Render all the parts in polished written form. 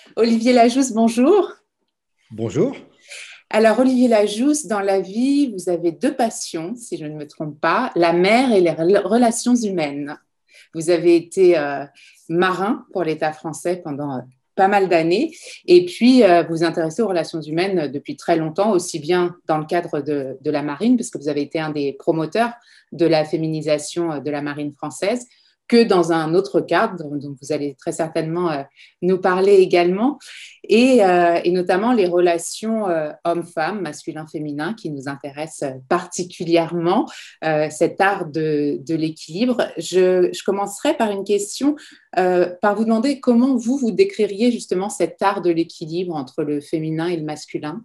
Olivier Lajousse, bonjour. Bonjour. Alors, Olivier Lajousse, dans la vie, vous avez deux passions, si je ne me trompe pas, la mer et les relations humaines. Vous avez été marin pour l'État français pendant pas mal d'années, et puis vous vous intéressez aux relations humaines depuis très longtemps, aussi bien dans le cadre de la marine, puisque vous avez été un des promoteurs de la féminisation de la marine française, que dans un autre cadre, dont vous allez très certainement nous parler également, et notamment les relations hommes-femmes, masculin-féminin, qui nous intéressent particulièrement, cet art de l'équilibre. Je commencerai par une question, par vous demander comment vous décririez justement cet art de l'équilibre entre le féminin et le masculin.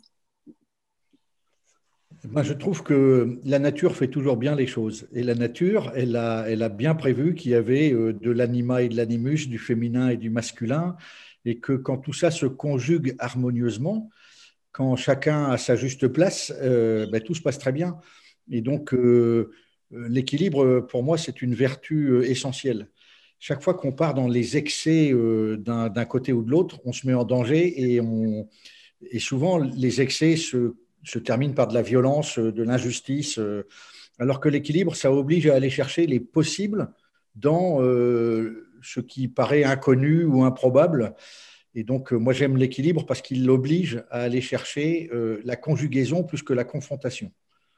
Moi, je trouve que la nature fait toujours bien les choses. Et la nature, elle a bien prévu qu'il y avait de l'anima et de l'animus, du féminin et du masculin, et que quand tout ça se conjugue harmonieusement, quand chacun a sa juste place, ben, tout se passe très bien. Et donc, l'équilibre, pour moi, c'est une vertu essentielle. Chaque fois qu'on part dans les excès d'un côté ou de l'autre, on se met en danger et souvent, les excès se terminent par de la violence, de l'injustice, alors que l'équilibre, ça oblige à aller chercher les possibles dans ce qui paraît inconnu ou improbable. Et donc, moi, j'aime l'équilibre parce qu'il l'oblige à aller chercher la conjugaison plus que la confrontation.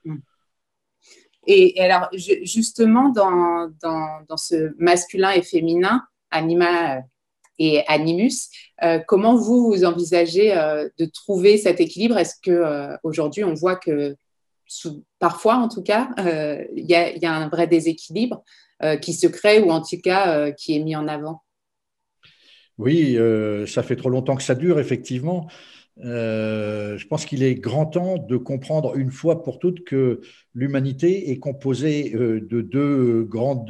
Et alors, justement, dans ce masculin et féminin, anima et animus, comment vous envisagez de trouver cet équilibre? Est-ce que aujourd'hui on voit que parfois, en tout cas, il y a un vrai déséquilibre qui se crée ou en tout cas qui est mis en avant? Oui, ça fait trop longtemps que ça dure, effectivement. Je pense qu'il est grand temps de comprendre une fois pour toutes que l'humanité est composée de deux grandes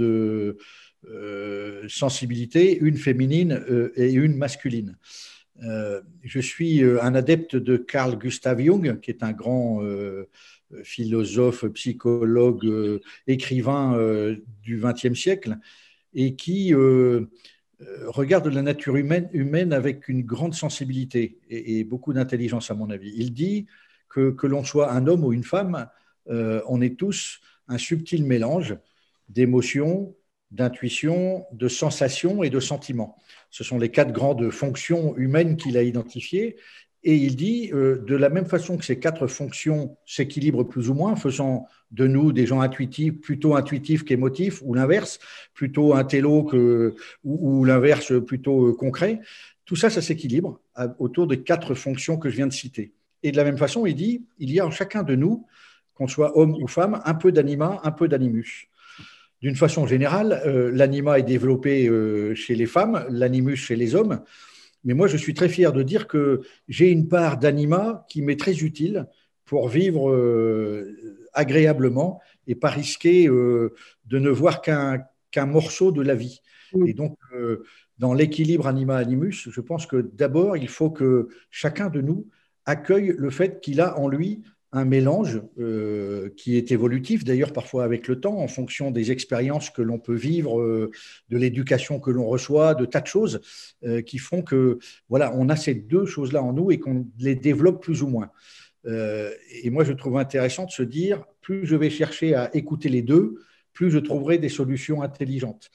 sensibilités, une féminine et une masculine. Je suis un adepte de Carl Gustav Jung, qui est un grand philosophe, psychologue, écrivain du XXe siècle, et qui regarde la nature humaine avec une grande sensibilité et beaucoup d'intelligence, à mon avis. Il dit que l'on soit un homme ou une femme, on est tous un subtil mélange d'émotions, d'intuitions, de sensations et de sentiments. Ce sont les quatre grandes fonctions humaines qu'il a identifiées. Et il dit, de la même façon que ces quatre fonctions s'équilibrent plus ou moins, faisant de nous des gens intuitifs, plutôt intuitifs qu'émotifs, ou l'inverse, plutôt intello ou l'inverse, plutôt concret, tout ça, ça s'équilibre autour des quatre fonctions que je viens de citer. Et de la même façon, il dit, il y a en chacun de nous, qu'on soit homme ou femme, un peu d'anima, un peu d'animus. D'une façon générale, l'anima est développé chez les femmes, l'animus chez les hommes. Mais moi, je suis très fier de dire que j'ai une part d'anima qui m'est très utile pour vivre agréablement et pas risquer de ne voir qu'un morceau de la vie. Et donc, dans l'équilibre anima-animus, je pense que d'abord, il faut que chacun de nous accueille le fait qu'il a en lui un mélange qui est évolutif, d'ailleurs parfois avec le temps, en fonction des expériences que l'on peut vivre, de l'éducation que l'on reçoit, de tas de choses qui font que voilà, on a ces deux choses-là en nous et qu'on les développe plus ou moins. Et moi, je trouve intéressant de se dire, plus je vais chercher à écouter les deux, plus je trouverai des solutions intelligentes.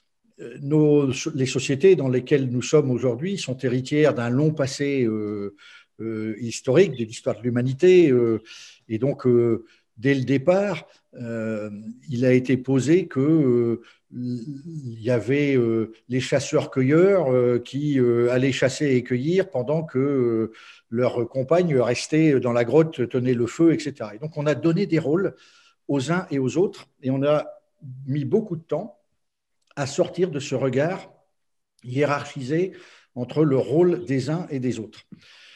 Les sociétés dans lesquelles nous sommes aujourd'hui sont héritières d'un long passé historique de l'histoire de l'humanité. Et donc, dès le départ, il a été posé que il y avait les chasseurs-cueilleurs qui allaient chasser et cueillir pendant que leurs compagnes restaient dans la grotte, tenaient le feu, etc. Et donc, on a donné des rôles aux uns et aux autres et on a mis beaucoup de temps à sortir de ce regard hiérarchisé entre le rôle des uns et des autres.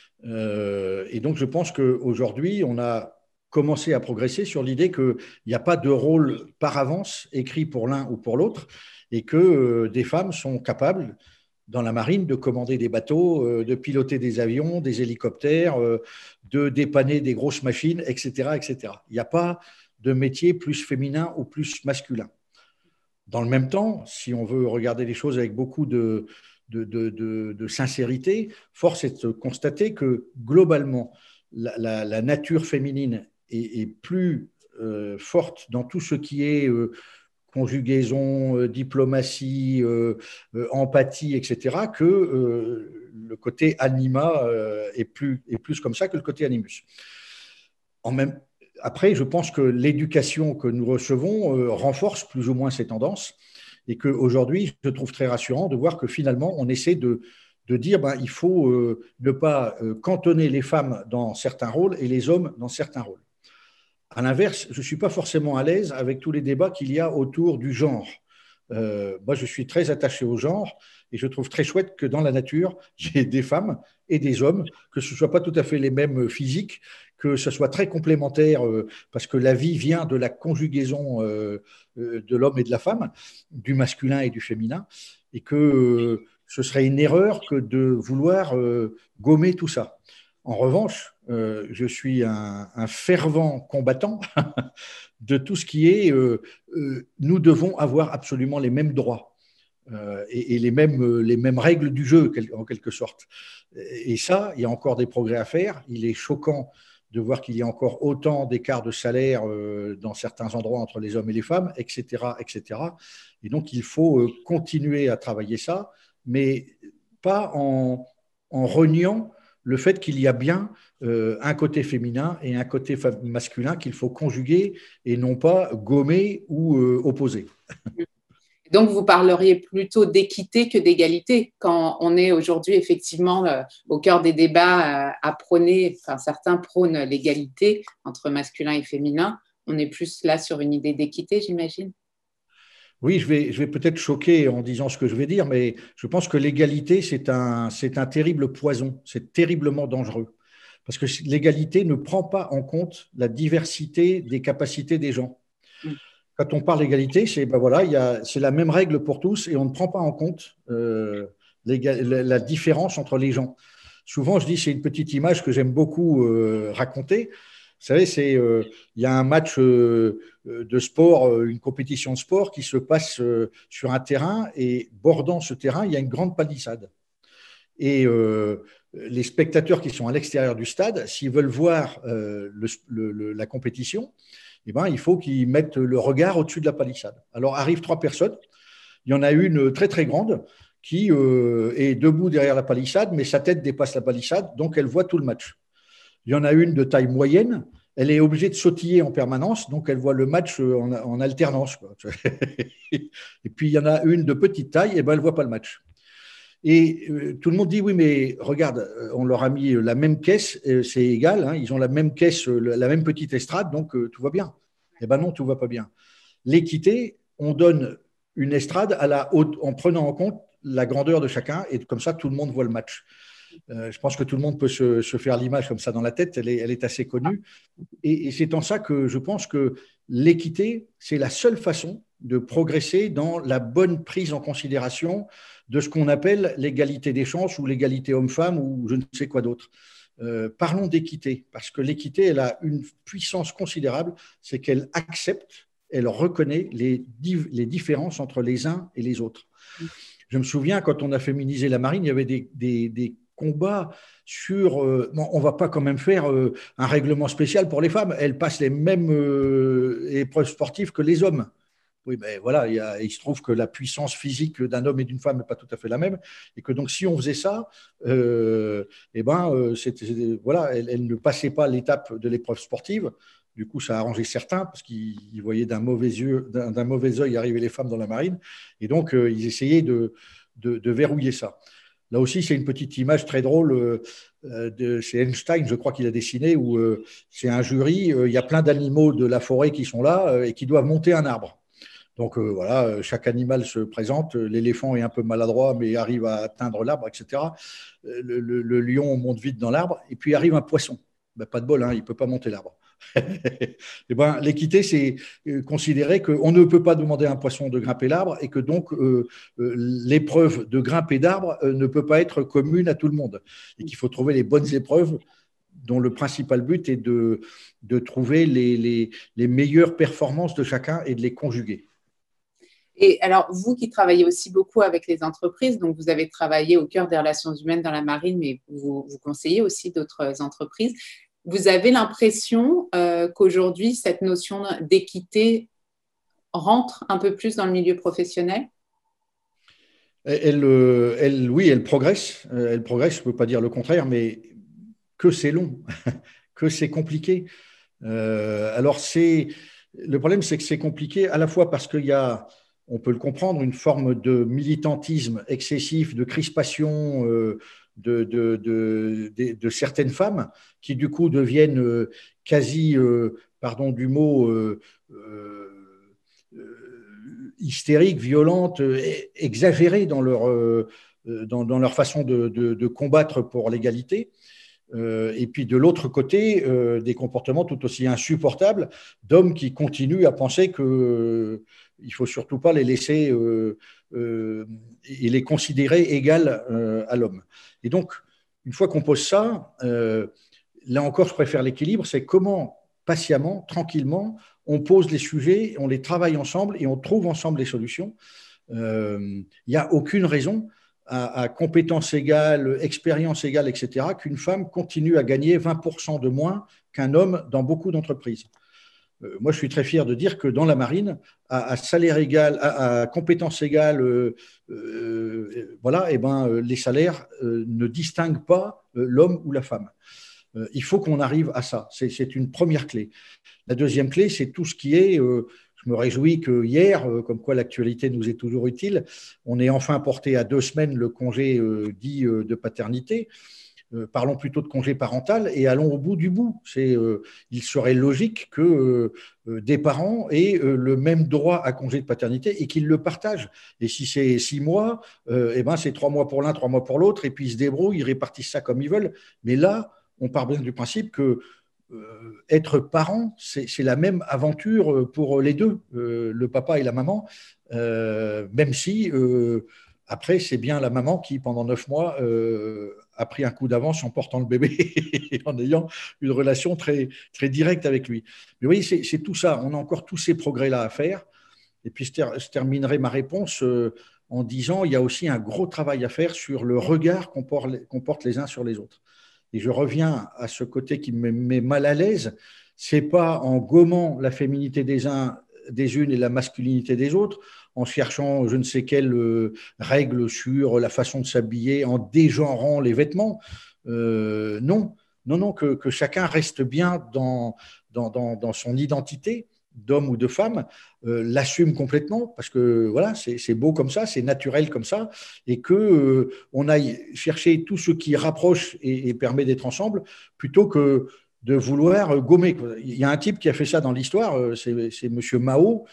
Et donc, je pense qu'aujourd'hui, on a commencé à progresser sur l'idée qu'il n'y a pas de rôle par avance écrit pour l'un ou pour l'autre et que des femmes sont capables, dans la marine, de commander des bateaux, de piloter des avions, des hélicoptères, de dépanner des grosses machines, etc., etc. Il n'y a pas de métier plus féminin ou plus masculin. Dans le même temps, si on veut regarder les choses avec beaucoup de sincérité, force est de constater que globalement, la nature féminine est plus forte dans tout ce qui est conjugaison, diplomatie, empathie, etc., que le côté anima est plus comme ça que le côté animus. Après, je pense que l'éducation que nous recevons renforce plus ou moins ces tendances et qu'aujourd'hui, je trouve très rassurant de voir que finalement, on essaie de dire il faut ne pas cantonner les femmes dans certains rôles et les hommes dans certains rôles. À l'inverse, je ne suis pas forcément à l'aise avec tous les débats qu'il y a autour du genre. Moi, je suis très attaché au genre et je trouve très chouette que dans la nature, j'ai des femmes et des hommes, que ce ne soit pas tout à fait les mêmes physiques, que ce soit très complémentaire, parce que la vie vient de la conjugaison de l'homme et de la femme, du masculin et du féminin, et que ce serait une erreur que de vouloir gommer tout ça. En revanche, je suis un fervent combattant de tout ce qui est nous devons avoir absolument les mêmes droits et les mêmes règles du jeu, en quelque sorte. Et ça, il y a encore des progrès à faire. Il est choquant de voir qu'il y a encore autant d'écarts de salaire dans certains endroits entre les hommes et les femmes, etc., etc. Et donc, il faut continuer à travailler ça, mais pas en reniant le fait qu'il y a bien un côté féminin et un côté masculin qu'il faut conjuguer et non pas gommer ou opposer. Donc, vous parleriez plutôt d'équité que d'égalité quand on est aujourd'hui effectivement au cœur des débats à prôner, enfin certains prônent l'égalité entre masculin et féminin. On est plus là sur une idée d'équité, j'imagine. Oui, je vais peut-être choquer en disant ce que je vais dire, mais je pense que l'égalité, c'est un terrible poison, c'est terriblement dangereux. Parce que l'égalité ne prend pas en compte la diversité des capacités des gens. Quand on parle d'égalité, c'est la même règle pour tous et on ne prend pas en compte la différence entre les gens. Souvent, je dis, c'est une petite image que j'aime beaucoup raconter. Vous savez, il y a un match de sport, une compétition de sport qui se passe sur un terrain et bordant ce terrain, il y a une grande palissade. Et les spectateurs qui sont à l'extérieur du stade, s'ils veulent voir la compétition, eh ben, il faut qu'ils mettent le regard au-dessus de la palissade. Alors arrivent 3 personnes. Il y en a une très très grande qui est debout derrière la palissade, mais sa tête dépasse la palissade, donc elle voit tout le match. Il y en a une de taille moyenne, elle est obligée de sautiller en permanence, donc elle voit le match en alternance, quoi. Et puis il y en a une de petite taille, et ben elle ne voit pas le match. Et tout le monde dit, oui, mais regarde, on leur a mis la même caisse, c'est égal, hein, ils ont la même caisse, la même petite estrade, donc tout va bien. Eh bien non, tout ne va pas bien. L'équité, on donne une estrade en prenant en compte la grandeur de chacun, et comme ça, tout le monde voit le match. Je pense que tout le monde peut se faire l'image comme ça dans la tête, elle est assez connue. Et c'est en ça que je pense que l'équité, c'est la seule façon de progresser dans la bonne prise en considération de ce qu'on appelle l'égalité des chances ou l'égalité homme-femme ou je ne sais quoi d'autre. Parlons d'équité, parce que l'équité, elle a une puissance considérable, c'est qu'elle accepte, elle reconnaît les différences entre les uns et les autres. Je me souviens, quand on a féminisé la marine, il y avait des combats sur on ne va pas quand même faire un règlement spécial pour les femmes. Elles passent les mêmes épreuves sportives que les hommes. Oui, mais voilà, il se trouve que la puissance physique d'un homme et d'une femme n'est pas tout à fait la même, et que donc si on faisait ça, voilà, elle ne passait pas l'étape de l'épreuve sportive. Du coup, ça a arrangé certains parce qu'ils voyaient d'un mauvais œil arriver les femmes dans la marine, et donc ils essayaient de verrouiller ça. Là aussi, c'est une petite image très drôle. C'est Einstein, je crois qu'il a dessiné, où c'est un jury, il y a plein d'animaux de la forêt qui sont là et qui doivent monter un arbre. Donc voilà, chaque animal se présente. L'éléphant est un peu maladroit, mais arrive à atteindre l'arbre, etc. Le lion monte vite dans l'arbre, et puis arrive un poisson. Ben, pas de bol, hein, il ne peut pas monter l'arbre. Et ben, l'équité, c'est considérer qu'on ne peut pas demander à un poisson de grimper l'arbre et que donc l'épreuve de grimper d'arbre ne peut pas être commune à tout le monde. Et qu'il faut trouver les bonnes épreuves dont le principal but est de trouver les meilleures performances de chacun et de les conjuguer. Et alors, vous qui travaillez aussi beaucoup avec les entreprises, donc vous avez travaillé au cœur des relations humaines dans la marine, mais vous conseillez aussi d'autres entreprises. Vous avez l'impression qu'aujourd'hui, cette notion d'équité rentre un peu plus dans le milieu professionnel? Oui, elle progresse. Elle progresse, je ne peux pas dire le contraire, mais que c'est long, que c'est compliqué. Alors, le problème, c'est que c'est compliqué à la fois parce qu'il y a, on peut le comprendre, une forme de militantisme excessif, de crispation de certaines femmes qui, du coup, deviennent quasi, pardon du mot, hystériques, violentes, exagérées dans leur façon de combattre pour l'égalité. Et puis de l'autre côté, des comportements tout aussi insupportables d'hommes qui continuent à penser qu'il ne faut surtout pas les laisser et les considérer égales à l'homme. Et donc, une fois qu'on pose ça, là encore, je préfère l'équilibre, c'est comment patiemment, tranquillement, on pose les sujets, on les travaille ensemble et on trouve ensemble les solutions. Il n'y a aucune raison à compétences égales, expérience égale, etc., qu'une femme continue à gagner 20% de moins qu'un homme dans beaucoup d'entreprises. Moi, je suis très fier de dire que dans la marine, à salaire égal, à compétences égales, voilà, et ben, les salaires ne distinguent pas l'homme ou la femme. Il faut qu'on arrive à ça. C'est une première clé. La deuxième clé, c'est tout ce qui est, je me réjouis que hier, comme quoi l'actualité nous est toujours utile, on ait enfin porté à 2 semaines le congé dit de paternité. Parlons plutôt de congé parental et allons au bout du bout. Il serait logique que des parents aient le même droit à congé de paternité et qu'ils le partagent. Et si c'est 6 mois, eh ben c'est 3 mois pour l'un, 3 mois pour l'autre, et puis ils se débrouillent, ils répartissent ça comme ils veulent. Mais là, on part bien du principe que être parent, c'est la même aventure pour les deux, le papa et la maman, même si après, c'est bien la maman qui, pendant 9 mois, a pris un coup d'avance en portant le bébé et en ayant une relation très, très directe avec lui. Mais oui, c'est tout ça. On a encore tous ces progrès-là à faire. Et puis, je terminerai ma réponse en disant il y a aussi un gros travail à faire sur le regard qu'on porte les uns sur les autres. Et je reviens à ce côté qui me met mal à l'aise. C'est pas en gommant la féminité des uns, des unes et la masculinité des autres, en cherchant je ne sais quelle règle sur la façon de s'habiller, en dégenrant les vêtements. Non, non, non, que chacun reste bien dans son identité d'homme ou de femme, l'assume complètement parce que voilà, c'est beau comme ça, c'est naturel comme ça, et que on aille chercher tout ce qui rapproche et permet d'être ensemble, plutôt que de vouloir gommer. Il y a un type qui a fait ça dans l'histoire, c'est Monsieur Mao.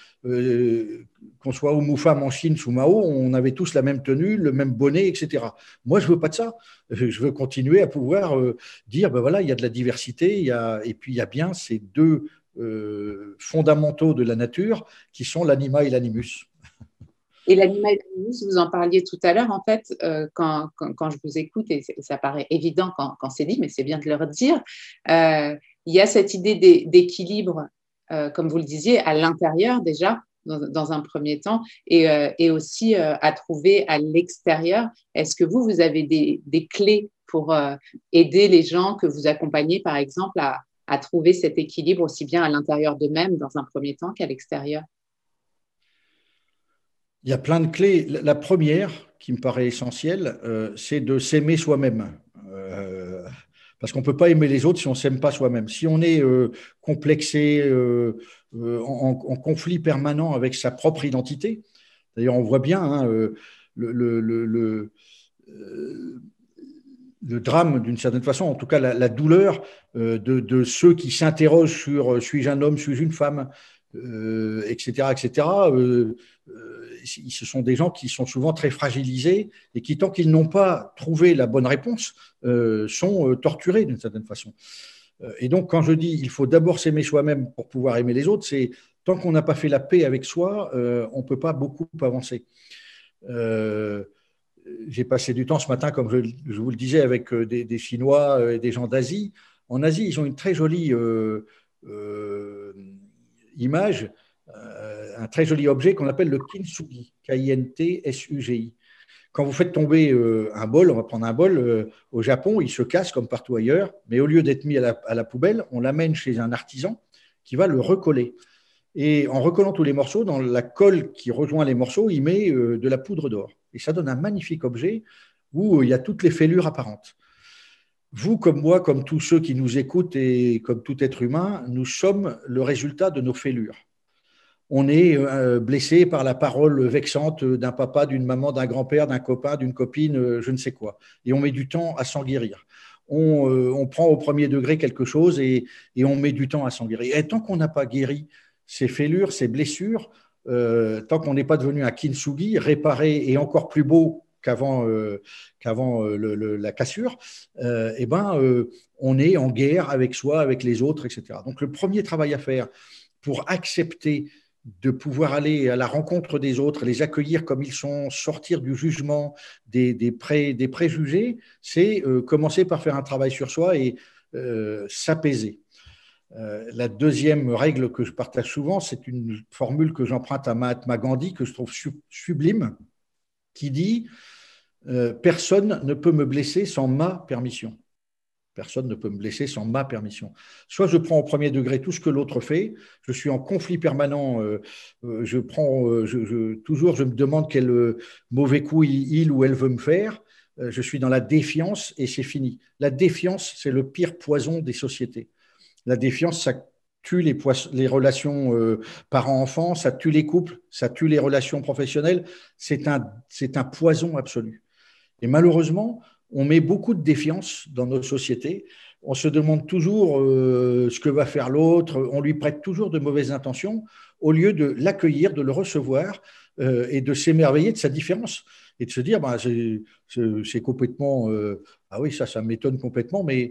Qu'on soit homme ou femme en Chine sous Mao, on avait tous la même tenue, le même bonnet, etc. Moi, je veux pas de ça. Je veux continuer à pouvoir dire, ben voilà, il y a de la diversité, et puis il y a bien ces deux fondamentaux de la nature qui sont l'anima et l'animus. Et l'animal, vous en parliez tout à l'heure, en fait, quand je vous écoute, et ça paraît évident quand c'est dit, mais c'est bien de le redire, il y a cette idée d'équilibre, comme vous le disiez, à l'intérieur déjà, dans un premier temps, et aussi à trouver à l'extérieur. Est-ce que vous avez des clés pour aider les gens que vous accompagnez, par exemple, à trouver cet équilibre aussi bien à l'intérieur d'eux-mêmes, dans un premier temps, qu'à l'extérieur? Il y a plein de clés. La première, qui me paraît essentielle, c'est de s'aimer soi-même. Parce qu'on ne peut pas aimer les autres si on ne s'aime pas soi-même. Si on est complexé, en conflit permanent avec sa propre identité, d'ailleurs on voit bien hein, le, le, le, le, euh, le drame d'une certaine façon, en tout cas la douleur de ceux qui s'interrogent sur suis-je un homme, suis-je une femme, etc. etc. Ce sont des gens qui sont souvent très fragilisés et qui, tant qu'ils n'ont pas trouvé la bonne réponse, sont torturés d'une certaine façon. Et donc, quand je dis il faut d'abord s'aimer soi-même pour pouvoir aimer les autres, c'est tant qu'on n'a pas fait la paix avec soi, on ne peut pas beaucoup avancer. J'ai passé du temps ce matin, comme je vous le disais, avec des Chinois et des gens d'Asie. En Asie, ils ont une très jolie image un très joli objet qu'on appelle le kintsugi, K-I-N-T-S-U-G-I. Quand vous faites tomber un bol, on va prendre un bol, au Japon, il se casse comme partout ailleurs, mais au lieu d'être mis à la poubelle, on l'amène chez un artisan qui va le recoller. Et en recollant tous les morceaux, dans la colle qui rejoint les morceaux, il met de la poudre d'or. Et ça donne un magnifique objet où il y a toutes les fêlures apparentes. Vous, comme moi, comme tous ceux qui nous écoutent et comme tout être humain, nous sommes le résultat de nos fêlures. On est blessé par la parole vexante d'un papa, d'une maman, d'un grand-père, d'un copain, d'une copine, je ne sais quoi. Et on met du temps à s'en guérir. On prend au premier degré quelque chose et on met du temps à s'en guérir. Et tant qu'on n'a pas guéri ces fêlures, ces blessures, tant qu'on n'est pas devenu un kintsugi, réparé et encore plus beau qu'avant la cassure, on est en guerre avec soi, avec les autres, etc. Donc le premier travail à faire pour accepter de pouvoir aller à la rencontre des autres, les accueillir comme ils sont, sortir du jugement, des préjugés, c'est commencer par faire un travail sur soi et s'apaiser. La deuxième règle que je partage souvent, c'est une formule que j'emprunte à Mahatma Gandhi, que je trouve sublime, qui dit « Personne ne peut me blesser sans ma permission ». Personne ne peut me blesser sans ma permission. Soit je prends au premier degré tout ce que l'autre fait, je suis en conflit permanent, toujours je me demande quel mauvais coup il ou elle veut me faire, je suis dans la défiance et c'est fini. La défiance, c'est le pire poison des sociétés. La défiance, ça tue les relations parents-enfants, ça tue les couples, ça tue les relations professionnelles, c'est un poison absolu. Et malheureusement, on met beaucoup de défiance dans nos sociétés. On se demande toujours ce que va faire l'autre. On lui prête toujours de mauvaises intentions au lieu de l'accueillir, de le recevoir et de s'émerveiller de sa différence et de se dire c'est complètement ah oui, ça m'étonne complètement, mais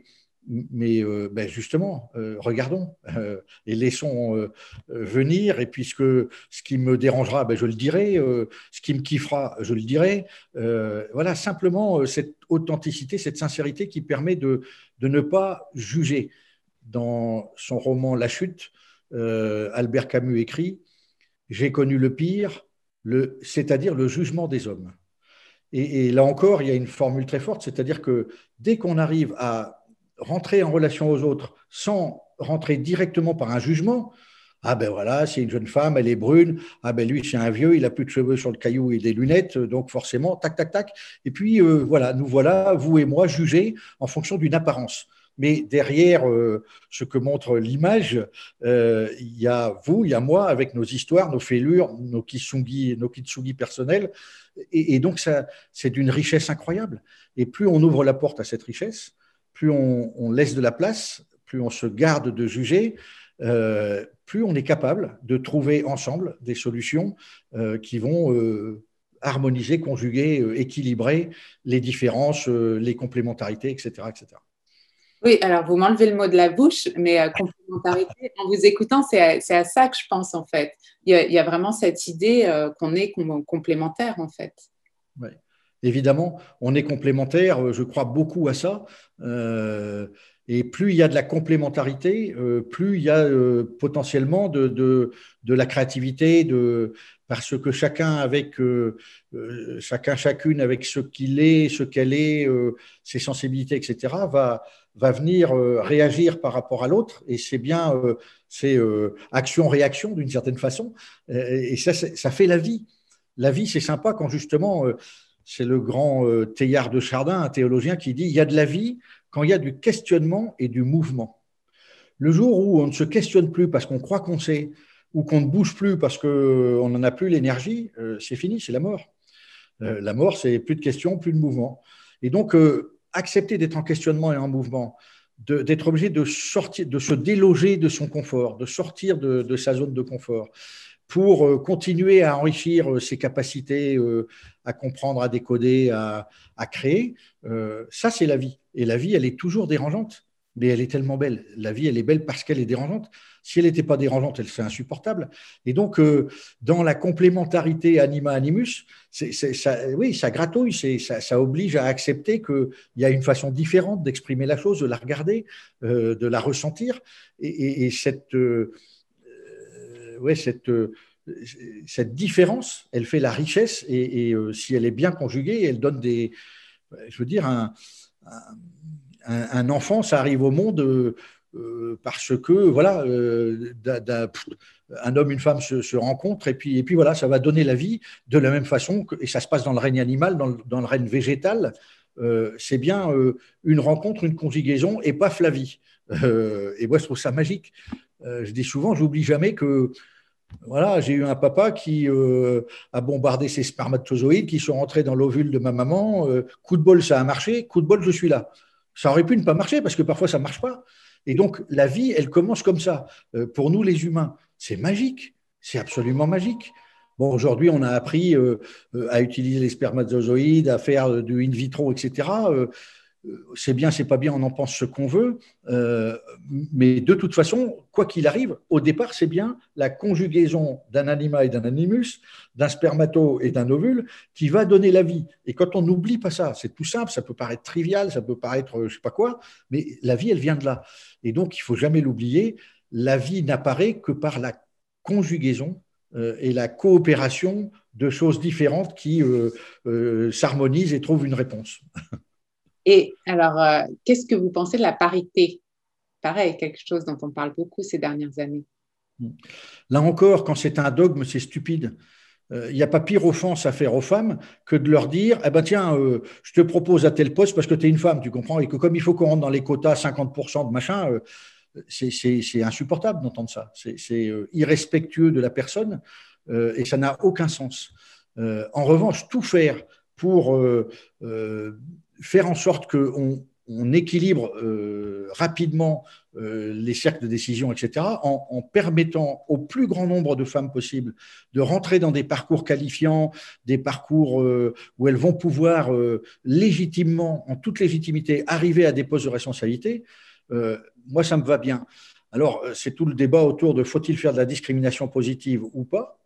justement, regardons et laissons venir. Et puisque ce qui me dérangera, je le dirai. Ce qui me kiffera, je le dirai. Voilà, simplement cette authenticité, cette sincérité qui permet de ne pas juger. Dans son roman La Chute, Albert Camus écrit « J'ai connu le pire, c'est-à-dire le jugement des hommes ». Et là encore, il y a une formule très forte, c'est-à-dire que dès qu'on arrive à rentrer en relation aux autres sans rentrer directement par un jugement, ah ben voilà, c'est une jeune femme, elle est brune, ah ben lui c'est un vieux, il a plus de cheveux sur le caillou et des lunettes, donc forcément, tac, tac, tac. Et puis voilà, nous voilà, vous et moi, jugés en fonction d'une apparence. Mais derrière ce que montre l'image, il y a vous, il y a moi, avec nos histoires, nos fêlures, nos kitsugi personnels. Et donc, ça, c'est d'une richesse incroyable. Et plus on ouvre la porte à cette richesse, plus on laisse de la place, plus on se garde de juger, plus on est capable de trouver ensemble des solutions qui vont harmoniser, conjuguer, équilibrer les différences, les complémentarités, etc., etc. Oui, alors vous m'enlevez le mot de la bouche, mais complémentarité, en vous écoutant, c'est à ça que je pense en fait. Il y a vraiment cette idée qu'on est complémentaires en fait. Ouais. Évidemment, on est complémentaires, je crois beaucoup à ça. Et plus il y a de la complémentarité, plus il y a potentiellement de la créativité, parce que chacune avec ce qu'il est, ce qu'elle est, ses sensibilités, etc., va venir réagir par rapport à l'autre. Et c'est bien, c'est action-réaction d'une certaine façon. Et ça fait la vie. La vie, c'est sympa quand justement, c'est le grand Teilhard de Chardin, un théologien, qui dit « il y a de la vie quand il y a du questionnement et du mouvement ». Le jour où on ne se questionne plus parce qu'on croit qu'on sait, ou qu'on ne bouge plus parce qu'on n'en a plus l'énergie, c'est fini, c'est la mort. La mort, c'est plus de questions, plus de mouvement. Et donc, accepter d'être en questionnement et en mouvement, d'être obligé de sortir, de se déloger de son confort, de sortir de sa zone de confort, pour continuer à enrichir ses capacités à comprendre, à décoder, à créer. Ça, c'est la vie. Et la vie, elle est toujours dérangeante, mais elle est tellement belle. La vie, elle est belle parce qu'elle est dérangeante. Si elle n'était pas dérangeante, elle serait insupportable. Et donc, dans la complémentarité anima-animus, oui, ça gratouille, ça oblige à accepter qu'il y a une façon différente d'exprimer la chose, de la regarder, de la ressentir. Et cette cette différence, elle fait la richesse et si elle est bien conjuguée, elle donne je veux dire, un enfant, ça arrive au monde parce que, voilà, un homme, une femme se rencontrent et puis voilà, ça va donner la vie de la même façon et ça se passe dans le règne animal, dans le règne végétal. C'est bien une rencontre, une conjugaison et paf la vie. Et moi, je trouve ça magique. Je dis souvent, j'oublie jamais que voilà, j'ai eu un papa qui a bombardé ses spermatozoïdes qui sont rentrés dans l'ovule de ma maman. Coup de bol, ça a marché. Coup de bol, je suis là. Ça aurait pu ne pas marcher parce que parfois, ça ne marche pas. Et donc, la vie, elle commence comme ça. Pour nous, les humains, c'est magique. C'est absolument magique. Bon, aujourd'hui, on a appris à utiliser les spermatozoïdes, à faire du in vitro, etc. C'est bien, c'est pas bien, on en pense ce qu'on veut, mais de toute façon, quoi qu'il arrive, au départ, c'est bien la conjugaison d'un anima et d'un animus, d'un spermato et d'un ovule, qui va donner la vie. Et quand on n'oublie pas ça, c'est tout simple, ça peut paraître trivial, ça peut paraître je sais pas quoi, mais la vie, elle vient de là. Et donc, il faut jamais l'oublier, la vie n'apparaît que par la conjugaison et la coopération de choses différentes qui s'harmonisent et trouvent une réponse. Et alors, qu'est-ce que vous pensez de la parité? Pareil, quelque chose dont on parle beaucoup ces dernières années. Là encore, quand c'est un dogme, c'est stupide. Il n'y a pas pire offense à faire aux femmes que de leur dire eh ben tiens, je te propose à tel poste parce que tu es une femme, tu comprends, et que comme il faut qu'on rentre dans les quotas 50% de machin, c'est insupportable d'entendre ça. C'est irrespectueux de la personne et ça n'a aucun sens. En revanche, tout faire pour faire en sorte qu'on équilibre rapidement les cercles de décision, etc., en permettant au plus grand nombre de femmes possible de rentrer dans des parcours qualifiants, des parcours où elles vont pouvoir légitimement, en toute légitimité, arriver à des postes de responsabilité, moi, ça me va bien. Alors, c'est tout le débat autour de faut-il faire de la discrimination positive ou pas.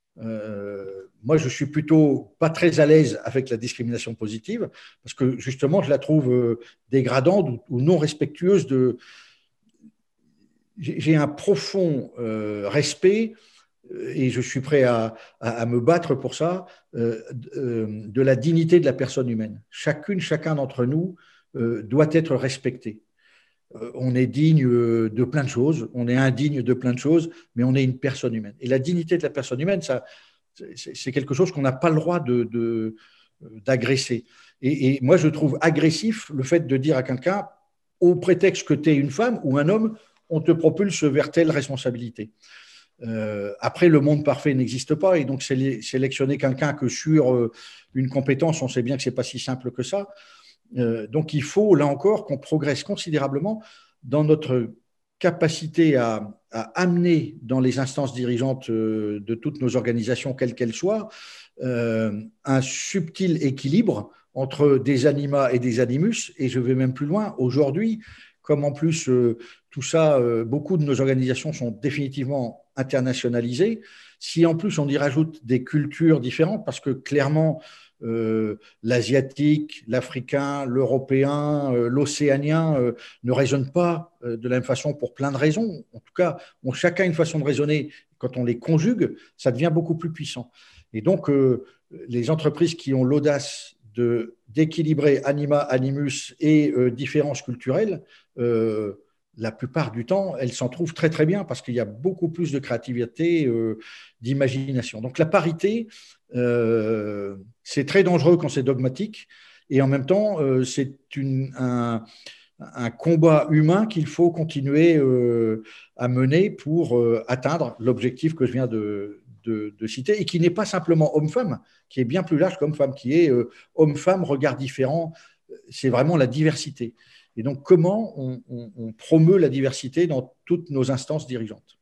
Moi, je suis plutôt pas très à l'aise avec la discrimination positive parce que justement, je la trouve dégradante ou non respectueuse de. J'ai un profond respect et je suis prêt à me battre pour ça de la dignité de la personne humaine. Chacun d'entre nous doit être respecté. On est digne de plein de choses, on est indigne de plein de choses, mais on est une personne humaine. Et la dignité de la personne humaine, c'est quelque chose qu'on n'a pas le droit d'agresser. Et moi, je trouve agressif le fait de dire à quelqu'un, au prétexte que tu es une femme ou un homme, on te propulse vers telle responsabilité. Après, le monde parfait n'existe pas, et donc sélectionner quelqu'un que sur une compétence, on sait bien que ce n'est pas si simple que ça. Donc, il faut, là encore, qu'on progresse considérablement dans notre capacité à amener dans les instances dirigeantes de toutes nos organisations, quelles qu'elles soient, un subtil équilibre entre des anima et des animus. Et je vais même plus loin. Aujourd'hui, comme en plus tout ça, beaucoup de nos organisations sont définitivement internationalisées, si en plus on y rajoute des cultures différentes, parce que clairement, l'asiatique, l'africain, l'européen, l'océanien ne raisonnent pas de la même façon pour plein de raisons. En tout cas, ont chacun une façon de raisonner. Quand on les conjugue, ça devient beaucoup plus puissant. Et donc, les entreprises qui ont l'audace d'équilibrer anima, animus et différences culturelles, la plupart du temps, elles s'en trouvent très très bien parce qu'il y a beaucoup plus de créativité, d'imagination. Donc la parité, c'est très dangereux quand c'est dogmatique et en même temps, c'est un combat humain qu'il faut continuer à mener pour atteindre l'objectif que je viens de citer et qui n'est pas simplement homme-femme, qui est bien plus large qu'homme-femme, qui est homme-femme, regard différent. C'est vraiment la diversité. Et donc, comment on promeut la diversité dans toutes nos instances dirigeantes?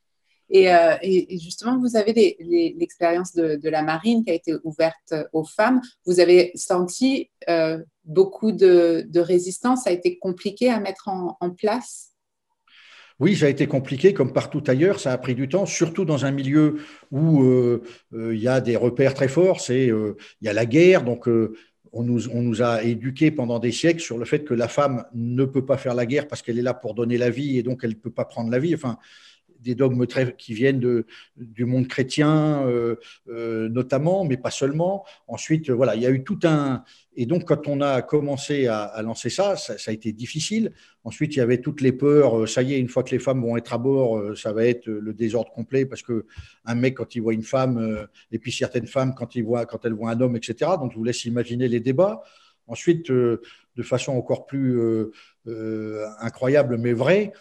Et justement, vous avez l'expérience de la marine qui a été ouverte aux femmes. Vous avez senti beaucoup de résistance. Ça a été compliqué à mettre en place? Oui, ça a été compliqué, comme partout ailleurs. Ça a pris du temps, surtout dans un milieu où il y a des repères très forts. Il y a la guerre, donc on nous a éduqués pendant des siècles sur le fait que la femme ne peut pas faire la guerre parce qu'elle est là pour donner la vie et donc elle ne peut pas prendre la vie. Enfin, des dogmes qui viennent du monde chrétien, notamment, mais pas seulement. Ensuite, voilà, il y a eu tout un… Et donc, quand on a commencé à lancer ça a été difficile. Ensuite, il y avait toutes les peurs. Ça y est, une fois que les femmes vont être à bord, ça va être le désordre complet parce qu'un mec, quand il voit une femme, et puis certaines femmes, quand elles voient un homme, etc. Donc, je vous laisse imaginer les débats. Ensuite, de façon encore plus incroyable mais vraie,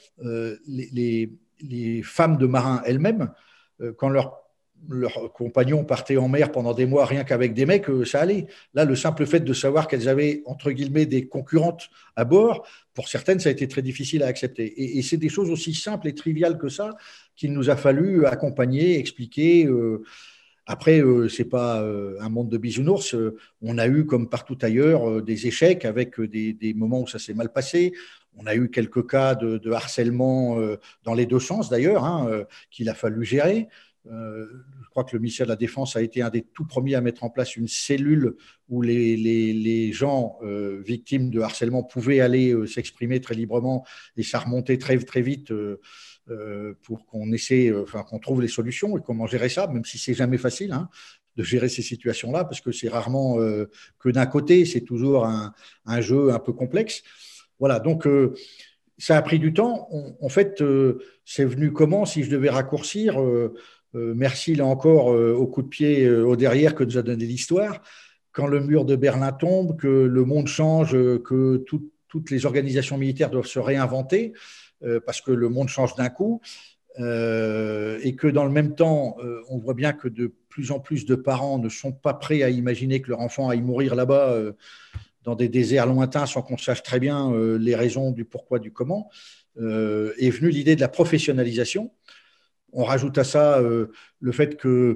les femmes de marins elles-mêmes, quand leurs compagnons partaient en mer pendant des mois rien qu'avec des mecs, ça allait. Là, le simple fait de savoir qu'elles avaient, entre guillemets, des concurrentes à bord, pour certaines, ça a été très difficile à accepter. Et c'est des choses aussi simples et triviales que ça qu'il nous a fallu accompagner, expliquer. Après, ce n'est pas un monde de bisounours. On a eu, comme partout ailleurs, des échecs avec des moments où ça s'est mal passé. On a eu quelques cas de harcèlement dans les deux sens, d'ailleurs, qu'il a fallu gérer. Je crois que le ministère de la Défense a été un des tout premiers à mettre en place une cellule où les gens victimes de harcèlement pouvaient aller s'exprimer très librement et ça remontait très, très vite pour qu'on essaie, qu'on trouve les solutions et comment gérer ça, même si c'est jamais facile de gérer ces situations-là, parce que c'est rarement que d'un côté, c'est toujours un jeu un peu complexe. Voilà, donc ça a pris du temps. En fait, c'est venu comment, si je devais raccourcir merci là encore au coup de pied au derrière que nous a donné l'histoire. Quand le mur de Berlin tombe, que le monde change, que toutes les organisations militaires doivent se réinventer, parce que le monde change d'un coup, et que dans le même temps, on voit bien que de plus en plus de parents ne sont pas prêts à imaginer que leur enfant aille mourir là-bas dans des déserts lointains sans qu'on sache très bien les raisons du pourquoi, du comment, est venue l'idée de la professionnalisation. On rajoute à ça le fait que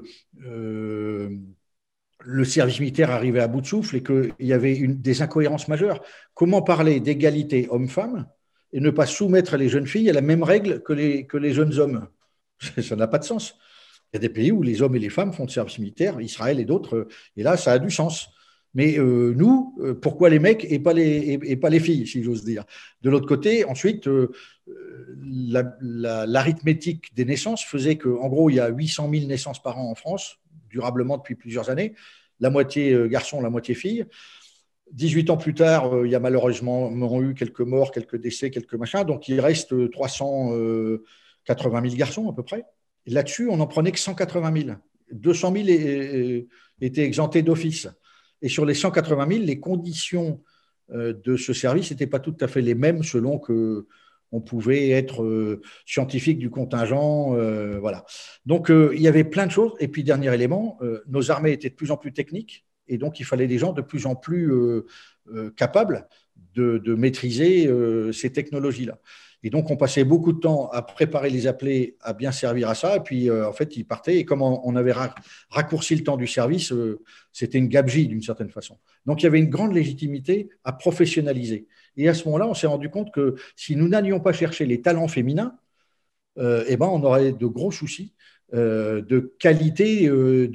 le service militaire arrivait à bout de souffle et qu'il y avait des incohérences majeures. Comment parler d'égalité homme-femme et ne pas soumettre les jeunes filles à la même règle que les jeunes hommes? Ça n'a pas de sens. Il y a des pays où les hommes et les femmes font le service militaire, Israël et d'autres, et là, ça a du sens. Mais nous, pourquoi les mecs et pas les filles, si j'ose dire? De l'autre côté, ensuite, l'arithmétique des naissances faisait qu'en gros, il y a 800 000 naissances par an en France, durablement depuis plusieurs années, la moitié garçons, la moitié filles. 18 ans plus tard, il y a malheureusement eu quelques morts, quelques décès, quelques machins, donc il reste 380 000 garçons à peu près. Et là-dessus, on n'en prenait que 180 000. 200 000 étaient exemptés d'office. Et sur les 180 000, les conditions de ce service n'étaient pas tout à fait les mêmes selon qu'on pouvait être scientifique du contingent. Voilà. Donc, il y avait plein de choses. Et puis, dernier élément, nos armées étaient de plus en plus techniques. Et donc, il fallait des gens de plus en plus capables de maîtriser ces technologies-là. Et donc, on passait beaucoup de temps à préparer les appelés, à bien servir à ça. Et puis, en fait, ils partaient. Et comme on avait raccourci le temps du service, c'était une gabegie d'une certaine façon. Donc, il y avait une grande légitimité à professionnaliser. Et à ce moment-là, on s'est rendu compte que si nous n'allions pas chercher les talents féminins, eh ben, on aurait de gros soucis de qualité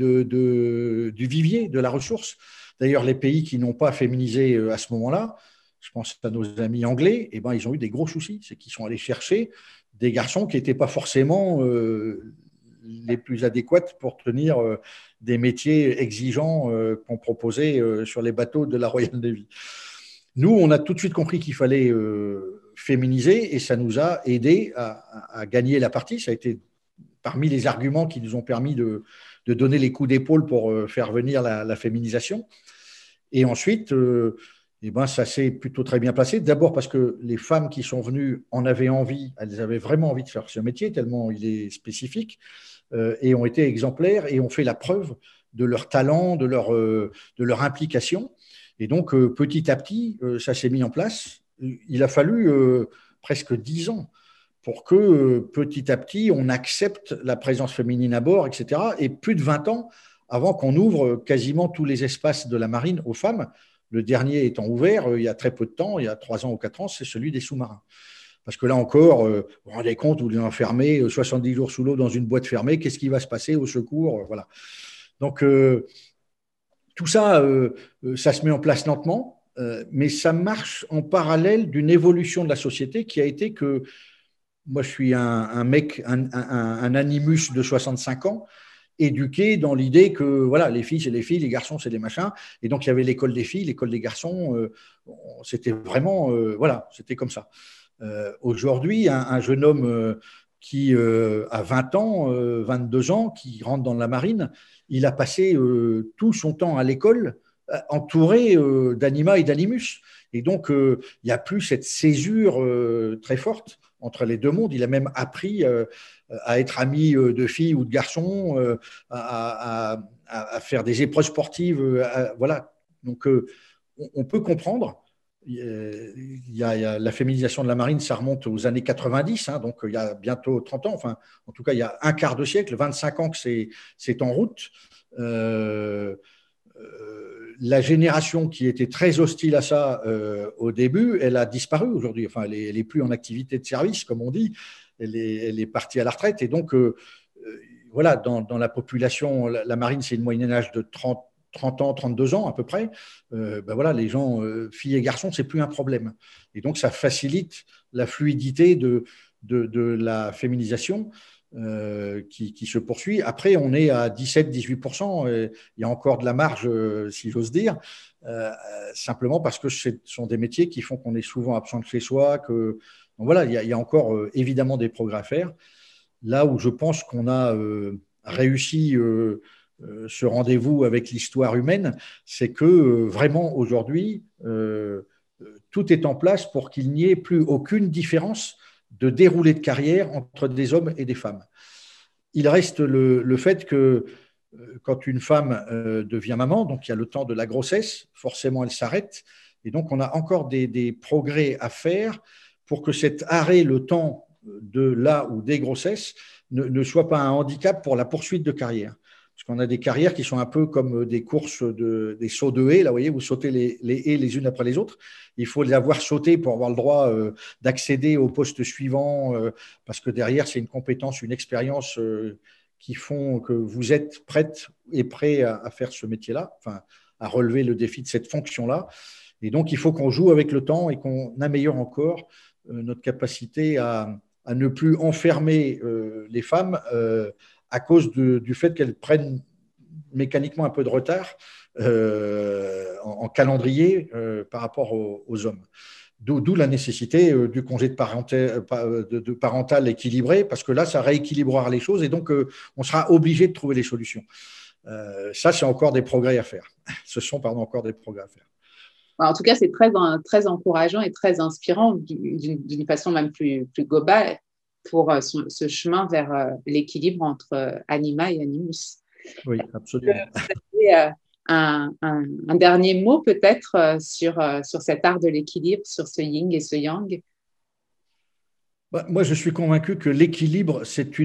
du vivier, de la ressource. D'ailleurs, les pays qui n'ont pas féminisé à ce moment-là, je pense à nos amis anglais, eh ben, ils ont eu des gros soucis. C'est qu'ils sont allés chercher des garçons qui n'étaient pas forcément les plus adéquates pour tenir des métiers exigeants qu'on proposait sur les bateaux de la Royal Navy. Nous, on a tout de suite compris qu'il fallait féminiser et ça nous a aidé à gagner la partie. Ça a été parmi les arguments qui nous ont permis de donner les coups d'épaule pour faire venir la féminisation. Et ensuite, eh ben, ça s'est plutôt très bien passé. D'abord parce que les femmes qui sont venues en avaient envie, elles avaient vraiment envie de faire ce métier, tellement il est spécifique, et ont été exemplaires et ont fait la preuve de leur talent, de leur implication. Et donc, petit à petit, ça s'est mis en place. Il a fallu presque 10 ans pour que petit à petit, on accepte la présence féminine à bord, etc. Et plus de 20 ans avant qu'on ouvre quasiment tous les espaces de la marine aux femmes. Le dernier étant ouvert il y a très peu de temps, il y a 3 ans ou 4 ans, c'est celui des sous-marins. Parce que là encore, vous vous rendez compte, vous les enfermez 70 jours sous l'eau dans une boîte fermée, qu'est-ce qui va se passer au secours? Voilà. Donc, tout ça, ça se met en place lentement, mais ça marche en parallèle d'une évolution de la société qui a été que moi, je suis un mec, un animus de 65 ans, éduqué dans l'idée que voilà, les filles, c'est les filles, les garçons, c'est des machins. Et donc, il y avait l'école des filles, l'école des garçons. C'était vraiment, voilà, c'était comme ça. Aujourd'hui, un jeune homme qui a 20 ans, 22 ans, qui rentre dans la marine, il a passé tout son temps à l'école entouré d'anima et d'animus. Et donc, il n'y a plus cette césure très forte entre les deux mondes. Il a même appris à être ami de filles ou de garçons, à faire des épreuves sportives. Voilà. Donc, on peut comprendre. Il y a la féminisation de la marine, ça remonte aux années 90, hein, donc il y a bientôt 30 ans, enfin, en tout cas, il y a un quart de siècle, 25 ans que c'est en route. La génération qui était très hostile à ça au début, elle a disparu aujourd'hui. Enfin, elle est plus en activité de service, comme on dit. Elle est partie à la retraite. Et donc, voilà, dans la population, la marine, c'est une moyenne âge de 30 ans, 32 ans à peu près. Ben voilà, les gens, filles et garçons, c'est plus un problème. Et donc, ça facilite la fluidité de la féminisation. Qui se poursuit. Après, on est à 17-18%. Il y a encore de la marge, si j'ose dire, simplement parce que ce sont des métiers qui font qu'on est souvent absent de chez soi. Donc voilà, il y a encore évidemment des progrès à faire. Là où je pense qu'on a réussi ce rendez-vous avec l'histoire humaine, c'est que vraiment aujourd'hui, tout est en place pour qu'il n'y ait plus aucune différence de déroulé de carrière entre des hommes et des femmes. Il reste le fait que quand une femme devient maman, donc il y a le temps de la grossesse, forcément elle s'arrête, et donc on a encore des progrès à faire pour que cet arrêt, le temps de la ou des grossesses, ne soit pas un handicap pour la poursuite de carrière. Parce qu'on a des carrières qui sont un peu comme des courses, des sauts de haies. Là, vous voyez, vous sautez les haies les unes après les autres. Il faut les avoir sautées pour avoir le droit d'accéder au poste suivant, parce que derrière, c'est une compétence, une expérience qui font que vous êtes prête et prêt à faire ce métier-là, enfin, à relever le défi de cette fonction-là. Et donc, il faut qu'on joue avec le temps et qu'on améliore encore notre capacité à ne plus enfermer les femmes à cause du fait qu'elles prennent mécaniquement un peu de retard en calendrier par rapport aux hommes. D'où la nécessité du congé de parental équilibré, parce que là, ça rééquilibrera les choses et donc on sera obligé de trouver les solutions. Ça, c'est encore des progrès à faire. Ce sont, pardon, encore des progrès à faire. En tout cas, c'est très encourageant et très inspirant d'une façon même plus globale pour ce chemin vers l'équilibre entre anima et animus. Oui, absolument. Vous avez un dernier mot peut-être sur cet art de l'équilibre, sur ce yin et ce yang? Moi, je suis convaincu que l'équilibre, c'est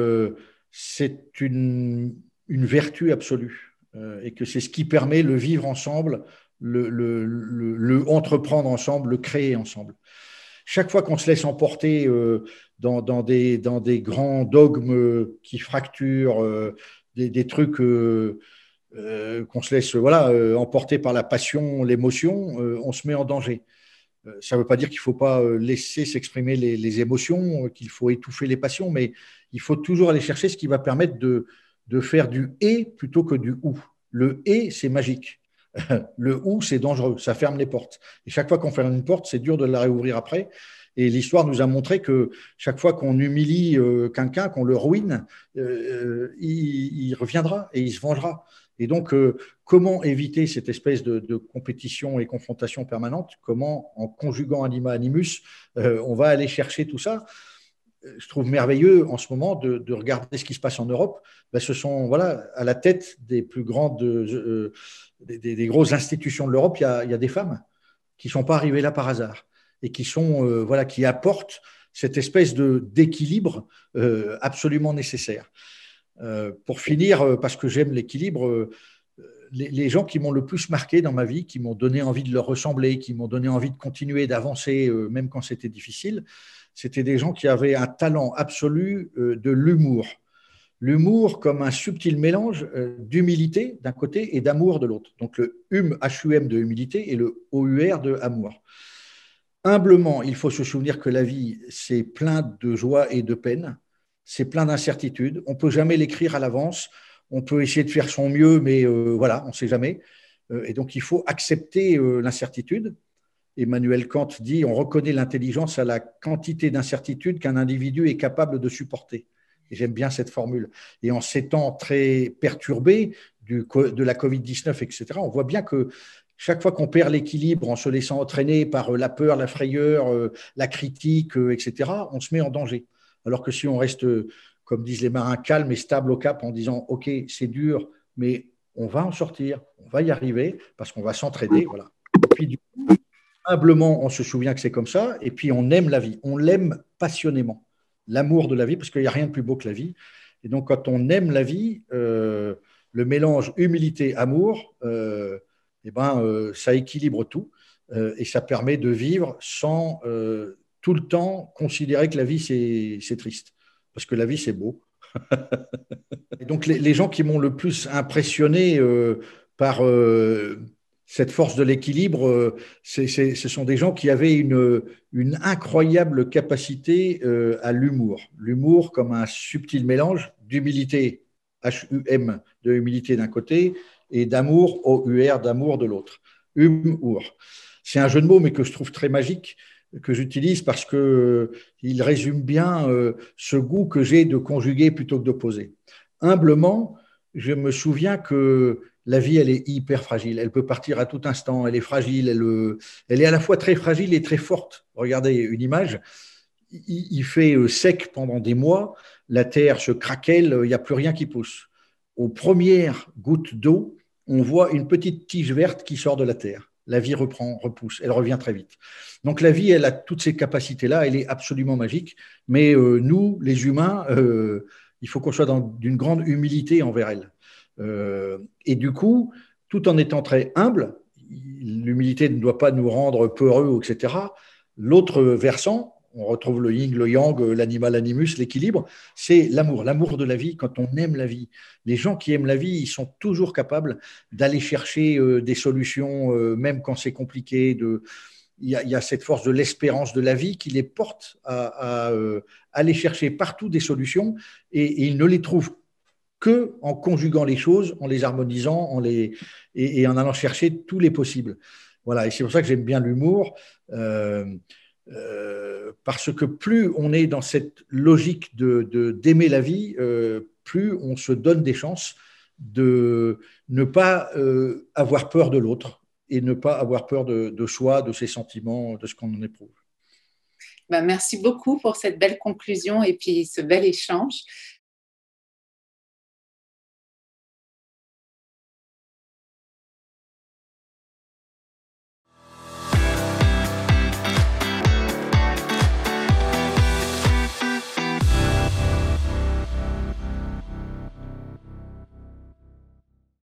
une vertu absolue et que c'est ce qui permet le vivre ensemble, le entreprendre ensemble, le créer ensemble. Chaque fois qu'on se laisse emporter dans des grands dogmes qui fracturent, des trucs qu'on se laisse emporter par la passion, l'émotion, on se met en danger. Ça ne veut pas dire qu'il ne faut pas laisser s'exprimer les émotions, qu'il faut étouffer les passions, mais il faut toujours aller chercher ce qui va permettre de faire du et plutôt que du ou. Le et, c'est magique. Le ou, c'est dangereux, ça ferme les portes. Et chaque fois qu'on ferme une porte, c'est dur de la réouvrir après. Et l'histoire nous a montré que chaque fois qu'on humilie quelqu'un, qu'on le ruine, il reviendra et il se vengera. Et donc, comment éviter cette espèce de compétition et confrontation permanente? Comment, en conjuguant anima animus, on va aller chercher tout ça? Je trouve merveilleux en ce moment de regarder ce qui se passe en Europe. Ben, ce sont voilà, à la tête des plus grandes, des grosses institutions de l'Europe, il y a des femmes qui ne sont pas arrivées là par hasard et qui sont voilà, qui apportent cette espèce d'équilibre absolument nécessaire. Pour finir, parce que j'aime l'équilibre, les gens qui m'ont le plus marqué dans ma vie, qui m'ont donné envie de leur ressembler, qui m'ont donné envie de continuer, d'avancer, même quand c'était difficile, c'était des gens qui avaient un talent absolu de l'humour. L'humour comme un subtil mélange d'humilité d'un côté et d'amour de l'autre. Donc le HUM de humilité et le OUR de amour. Humblement, il faut se souvenir que la vie, c'est plein de joie et de peine, c'est plein d'incertitudes. On ne peut jamais l'écrire à l'avance. On peut essayer de faire son mieux, mais voilà, on ne sait jamais. Et donc, il faut accepter l'incertitude. Emmanuel Kant dit on reconnaît l'intelligence à la quantité d'incertitude qu'un individu est capable de supporter. Et j'aime bien cette formule. Et en ces temps très perturbés de la Covid-19, etc., on voit bien que chaque fois qu'on perd l'équilibre en se laissant entraîner par la peur, la frayeur, la critique, etc., on se met en danger. Alors que si on reste, comme disent les marins, calme et stable au cap en disant OK, c'est dur, mais on va en sortir, on va y arriver parce qu'on va s'entraider. Voilà. Et puis, du coup, humblement, on se souvient que c'est comme ça, et puis on aime la vie, on l'aime passionnément, l'amour de la vie, parce qu'il n'y a rien de plus beau que la vie. Et donc, quand on aime la vie, le mélange humilité-amour, ça équilibre tout, et ça permet de vivre sans tout le temps considérer que la vie, c'est triste, parce que la vie, c'est beau. Et donc, les gens qui m'ont le plus impressionné par cette force de l'équilibre, ce sont des gens qui avaient une incroyable capacité à l'humour. L'humour comme un subtil mélange d'humilité, H-U-M, de humilité d'un côté, et d'amour, O-U-R, d'amour de l'autre. Humour. C'est un jeu de mots, mais que je trouve très magique, que j'utilise parce qu'il résume bien ce goût que j'ai de conjuguer plutôt que d'opposer. Humblement, je me souviens que la vie, elle est hyper fragile. Elle peut partir à tout instant. Elle est fragile. Elle est à la fois très fragile et très forte. Regardez une image. Il fait sec pendant des mois. La terre se craquelle. Il n'y a plus rien qui pousse. Aux premières gouttes d'eau, on voit une petite tige verte qui sort de la terre. La vie reprend, repousse. Elle revient très vite. Donc la vie, elle a toutes ces capacités-là. Elle est absolument magique. Mais nous, les humains, il faut qu'on soit d'une grande humilité envers elle. Et du coup, tout en étant très humble, l'humilité ne doit pas nous rendre peureux, etc. L'autre versant, on retrouve le yin, le yang, l'animal, animus, l'équilibre, c'est l'amour, l'amour de la vie quand on aime la vie. Les gens qui aiment la vie, ils sont toujours capables d'aller chercher des solutions, même quand c'est compliqué. Il y a cette force de l'espérance de la vie qui les porte à aller chercher partout des solutions et ils ne les trouvent que en conjuguant les choses, en les harmonisant, et en allant chercher tous les possibles. Voilà, et c'est pour ça que j'aime bien l'humour, parce que plus on est dans cette logique d'aimer la vie, plus on se donne des chances de ne pas avoir peur de l'autre et ne pas avoir peur de soi, de ses sentiments, de ce qu'on en éprouve. Ben, merci beaucoup pour cette belle conclusion et puis ce bel échange.